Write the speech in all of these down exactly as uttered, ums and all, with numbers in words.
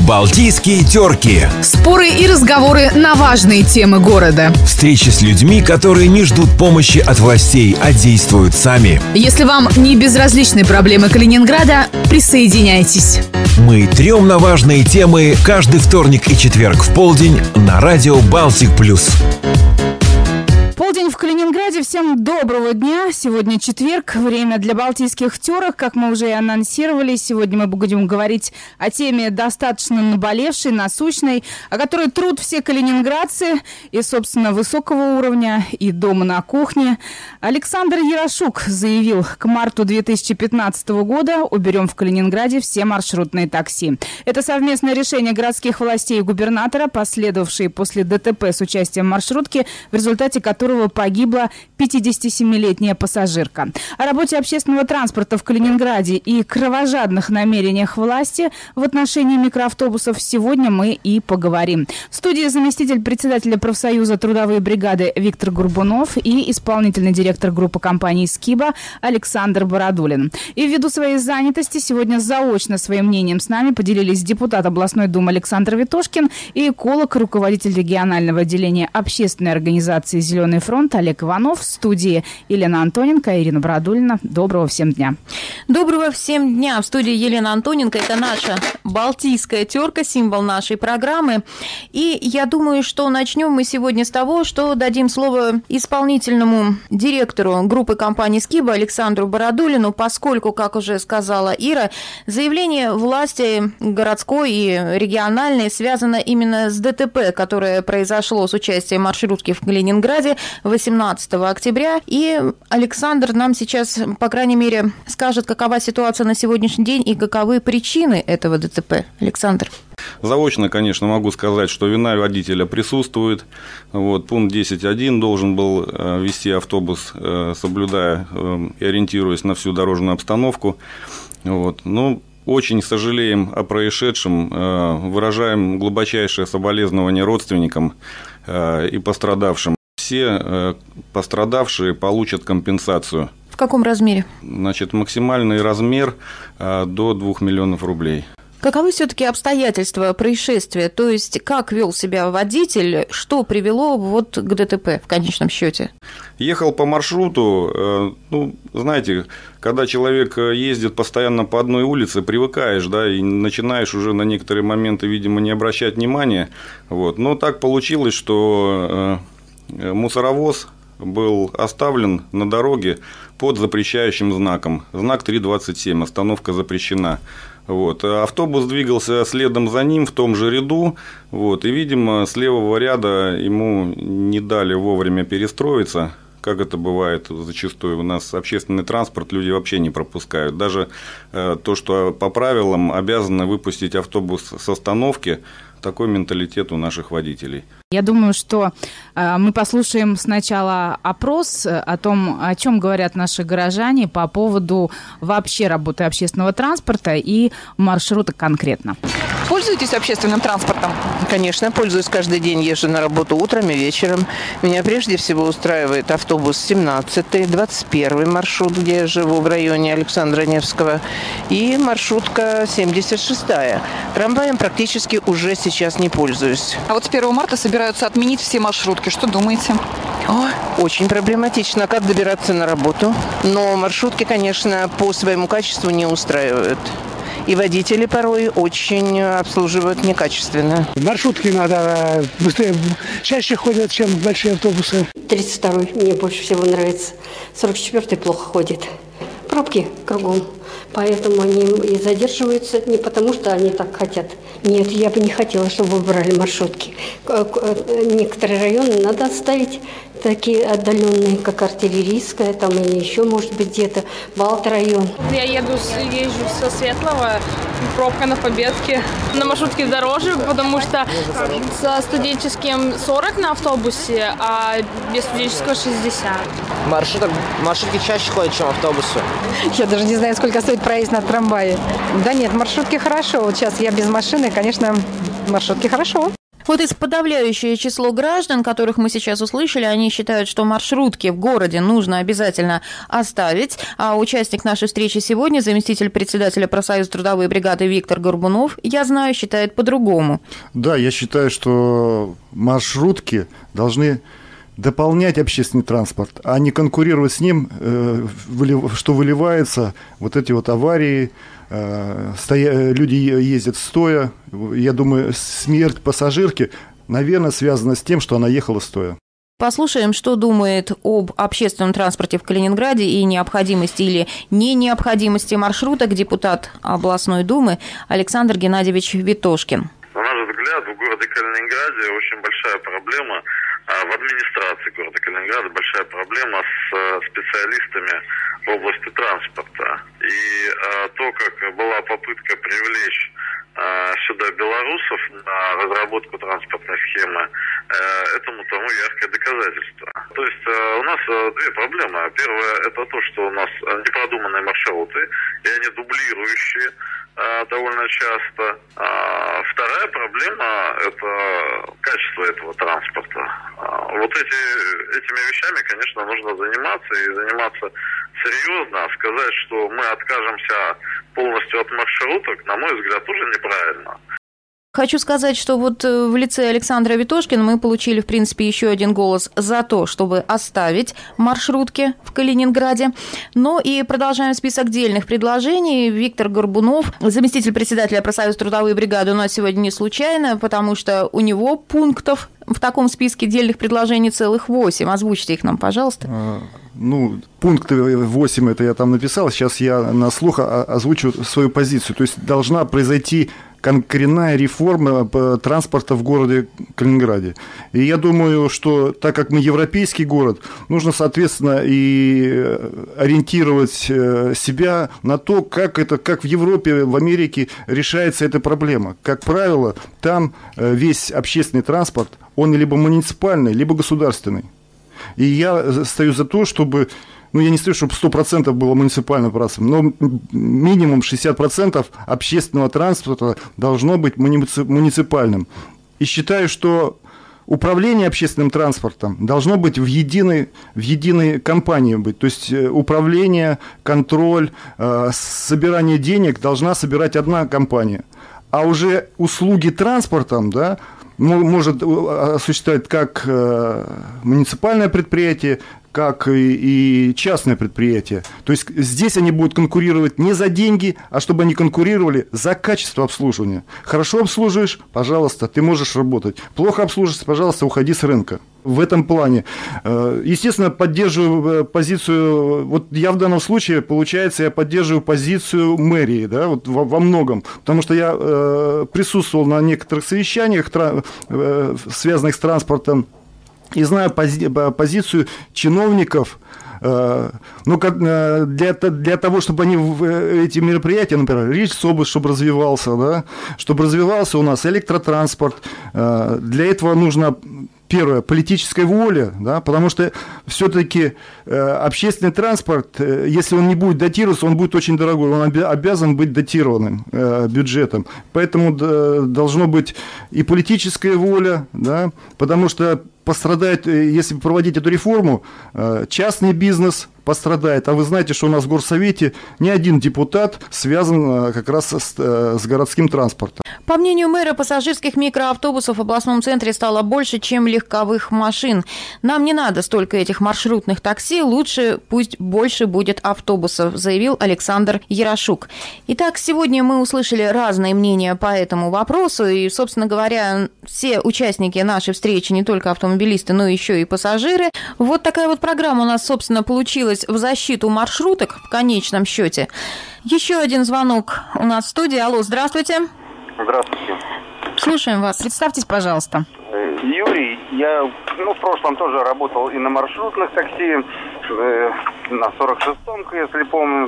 Балтийские терки. Споры и разговоры на важные темы города. Встречи с людьми, которые не ждут помощи от властей, а действуют сами. Если вам не безразличны проблемы Калининграда, присоединяйтесь. Мы трем на важные темы каждый вторник и четверг в полдень на радио Балтик Плюс. Полдень в Калининграде. Всем доброго дня. Сегодня четверг, время для балтийских терок. Как мы уже и анонсировали, сегодня мы будем говорить о теме достаточно наболевшей, насущной, о которой труд все калининградцы и, собственно, высокого уровня, и дома на кухне. Александр Ярошук заявил, к марту две тысячи пятнадцатого года уберем в Калининграде все маршрутные такси. Это совместное решение городских властей и губернатора, последовавшее после ДТП с участием маршрутки, в результате которого погибла пятидесятисемилетняя пассажирка. О работе общественного транспорта в Калининграде и кровожадных намерениях власти в отношении микроавтобусов сегодня мы и поговорим. В студии заместитель председателя профсоюза «Трудовые бригады» Виктор Горбунов и исполнительный директор группы компании «Скиба» Александр Бородулин. И ввиду своей занятости сегодня заочно своим мнением с нами поделились депутат областной думы Александр Витошкин и эколог, руководитель регионального отделения общественной организации «Зеленый фронт» Олег Иванов. В студии Елена Антоненко и Ирина Бородулина. Доброго всем дня. Доброго всем дня. В студии Елена Антоненко. Это наша балтийская терка, символ нашей программы. И я думаю, что начнем мы сегодня с того, что дадим слово исполнительному директору группы компании «Скиба» Александру Бородулину, поскольку, как уже сказала Ира, заявление власти городской и региональной связано именно с ДТП, которое произошло с участием маршрутки в Калининграде восемнадцатого октября. И Александр нам сейчас, по крайней мере, скажет, какова ситуация на сегодняшний день и каковы причины этого ДТП. Александр. Заочно, конечно, могу сказать, что вина водителя присутствует. Вот, пункт десять точка один должен был вести автобус, соблюдая и ориентируясь на всю дорожную обстановку. Вот, но очень сожалеем о происшедшем, выражаем глубочайшее соболезнование родственникам и пострадавшим. Все пострадавшие получат компенсацию. В каком размере? Значит, максимальный размер до двух миллионов рублей. Каковы все-таки обстоятельства происшествия? То есть, как вел себя водитель, что привело вот к ДТП в конечном счете? Ехал по маршруту, ну, знаете, когда человек ездит постоянно по одной улице, привыкаешь, да, и начинаешь уже на некоторые моменты, видимо, не обращать внимания. Вот. Но так получилось, что мусоровоз был оставлен на дороге под запрещающим знаком. Знак три двадцать семь, остановка запрещена. Вот. Автобус двигался следом за ним в том же ряду, вот, и, видимо, с левого ряда ему не дали вовремя перестроиться, как это бывает зачастую. У нас общественный транспорт люди вообще не пропускают. Даже э, то, что по правилам обязаны выпустить автобус с остановки, такой менталитет у наших водителей. Я думаю, что э, мы послушаем сначала опрос о том, о чем говорят наши горожане по поводу вообще работы общественного транспорта и маршрута конкретно. Пользуетесь общественным транспортом? Конечно, пользуюсь каждый день, езжу на работу утром и вечером. Меня прежде всего устраивает автобус семнадцатый, двадцать первый маршрут, где я живу в районе Александра Невского, и маршрутка семьдесят шестая. Трамваем практически уже сейчас не пользуюсь. А вот с первого марта собираются отменить все маршрутки. Что думаете? О, очень проблематично, как добираться на работу. Но маршрутки, конечно, по своему качеству не устраивают. И водители порой очень обслуживают некачественно. Маршрутки надо быстрее, чаще ходят, чем большие автобусы. тридцать второй мне больше всего нравится. сорок четвёртый плохо ходит. Пробки кругом. Поэтому они и задерживаются не потому, что они так хотят. Нет, я бы не хотела, чтобы выбрали маршрутки. Некоторые районы надо оставить такие отдаленные, как Артиллерийская, там или еще, может быть, где-то Балт-район. Я еду, езжу со Светлого, пробка на Победке. На маршрутке дороже, потому что со студенческим сорок на автобусе, а без студенческого шестьдесят. Маршруток, маршрутки чаще ходят, чем автобусы. Я даже не знаю, сколько стоит проезд на трамвае. Да нет, маршрутки хорошо. Вот сейчас я без машины, конечно, маршрутки хорошо. Вот из подавляющее число граждан, которых мы сейчас услышали, они считают, что маршрутки в городе нужно обязательно оставить. А участник нашей встречи сегодня, заместитель председателя профсоюза трудовой бригады Виктор Горбунов, я знаю, считает по-другому. Да, я считаю, что маршрутки должны дополнять общественный транспорт, а не конкурировать с ним, что выливается вот эти вот аварии, люди ездят стоя. Я думаю, смерть пассажирки, наверное, связана с тем, что она ехала стоя. Послушаем, что думает об общественном транспорте в Калининграде и необходимости или не необходимости маршруток депутат областной думы Александр Геннадьевич Витошкин. На наш взгляд, в городе Калининграде очень большая проблема. В администрации города Калининграда большая проблема с специалистами в области транспорта. И а, то, как была попытка привлечь а, сюда белорусов на разработку транспортной схемы, а, этому тому яркое доказательство. То есть а, у нас а, две проблемы. Первая – это то, что у нас непродуманные маршруты, и они дублирующие а, довольно часто. А, вторая проблема – это качество этого транспорта. А, вот эти, этими вещами, конечно, нужно заниматься, и заниматься серьезно. Сказать, что мы откажемся полностью от маршруток, на мой взгляд, уже неправильно. Хочу сказать, что вот в лице Александра Витошкина мы получили, в принципе, еще один голос за то, чтобы оставить маршрутки в Калининграде. Но и продолжаем список дельных предложений. Виктор Горбунов, заместитель председателя профсоюза трудовой бригады, у нас сегодня не случайно, потому что у него пунктов в таком списке дельных предложений целых восемь. Озвучьте их нам, пожалуйста. Ну, пункты восемь, это я там написал. Сейчас я на слух озвучу свою позицию. То есть должна произойти коренная реформа транспорта в городе Калининграде. И я думаю, что так как мы европейский город, нужно, соответственно, и ориентировать себя на то, как это, как в Европе, в Америке решается эта проблема. Как правило, там весь общественный транспорт, он либо муниципальный, либо государственный. И я стою за то, чтобы, ну, я не стою, чтобы сто процентов было муниципальным транспортом, но минимум шестьдесят процентов общественного транспорта должно быть муниципальным. И считаю, что управление общественным транспортом должно быть в единой, в единой компании быть. То есть управление, контроль, собирание денег должна собирать одна компания. А уже услуги транспортом, да, может осуществлять как муниципальное предприятие, как и частное предприятие. То есть здесь они будут конкурировать не за деньги, а чтобы они конкурировали за качество обслуживания. Хорошо обслуживаешь, пожалуйста, ты можешь работать. Плохо обслуживаешь, пожалуйста, уходи с рынка. В этом плане. Естественно, поддерживаю позицию, вот я в данном случае, получается, я поддерживаю позицию мэрии, да, вот во, во многом, потому что я э, присутствовал на некоторых совещаниях, тра, э, связанных с транспортом, и знаю пози, позицию чиновников. Ну, для, для того, чтобы они эти мероприятия, например, Речь-Область, чтобы развивался, да, чтобы развивался у нас электротранспорт, для этого нужно, первое, политическая воля, да, потому что все-таки общественный транспорт, если он не будет датироваться, он будет очень дорогой, он обязан быть датированным бюджетом. Поэтому должно быть и политическая воля, да, потому что пострадает, если проводить эту реформу, частный бизнес пострадает. А вы знаете, что у нас в горсовете ни один депутат связан как раз с, с городским транспортом. По мнению мэра, пассажирских микроавтобусов в областном центре стало больше, чем легковых машин. Нам не надо столько этих маршрутных такси, лучше пусть больше будет автобусов, заявил Александр Ярошук. Итак, сегодня мы услышали разные мнения по этому вопросу, и, собственно говоря, все участники нашей встречи, не только автомобилисты, но еще и пассажиры. Вот такая вот программа у нас, собственно, получилась в защиту маршруток в конечном счете. Еще один звонок у нас в студии. Алло, здравствуйте. Здравствуйте. Слушаем вас. Представьтесь, пожалуйста. Юрий, я ну, в прошлом тоже работал и на маршрутных такси, э, на сорок шестом, если помню,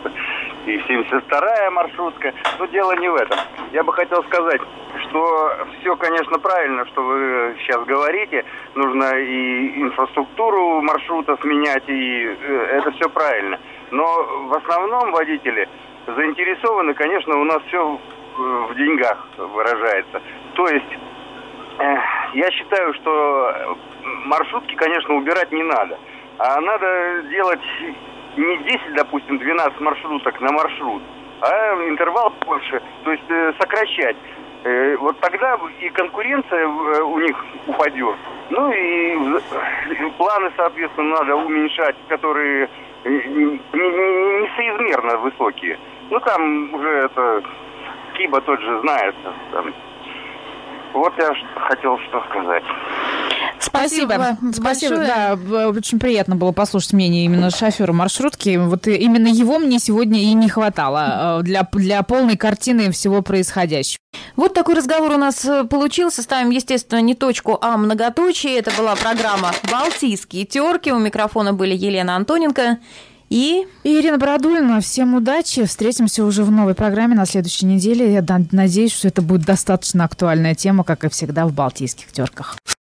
и семьдесят вторая маршрутка. Но дело не в этом. Я бы хотел сказать, что все, конечно, правильно, что вы сейчас говорите. Нужно и инфраструктуру маршрутов менять, и э, это все правильно. Но в основном водители заинтересованы, конечно, у нас все в деньгах выражается. То есть я считаю, что маршрутки, конечно, убирать не надо. А надо делать не десять, допустим, двенадцать маршруток на маршрут, а интервал больше, то есть сокращать. Вот тогда и конкуренция у них упадет. Ну и планы, соответственно, надо уменьшать, которые несоизмерно высокие. Ну там уже это Киба тот же знает. Там. Вот я хотел что сказать. Спасибо. Спасибо. Спасибо. Да, очень приятно было послушать мнение именно шофера маршрутки. Вот именно его мне сегодня и не хватало для, для полной картины всего происходящего. Вот такой разговор у нас получился. Ставим, естественно, не точку, а многоточие. Это была программа «Балтийские терки». У микрофона были Елена Антоненко и... и Ирина Бородулина. Всем удачи. Встретимся уже в новой программе на следующей неделе. Я надеюсь, что это будет достаточно актуальная тема, как и всегда в «Балтийских терках».